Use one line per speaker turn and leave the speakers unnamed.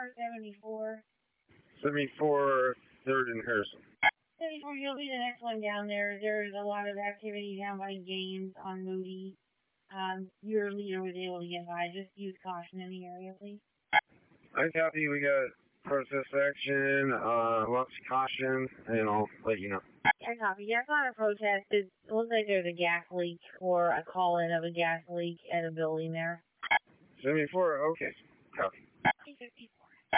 car 74.
74 3rd and Harrison.
74, you'll be the next one down there. There's a lot of activity down by Gaines on Moody. Your leader was able to get by. Just use caution in the area, please.
I copy. We got protest action, lots of caution, and I'll let you know.
I copy. Yeah, it's not a protest. It looks like there's a gas leak or a call-in of a gas leak at a building there.
74, okay. Copy.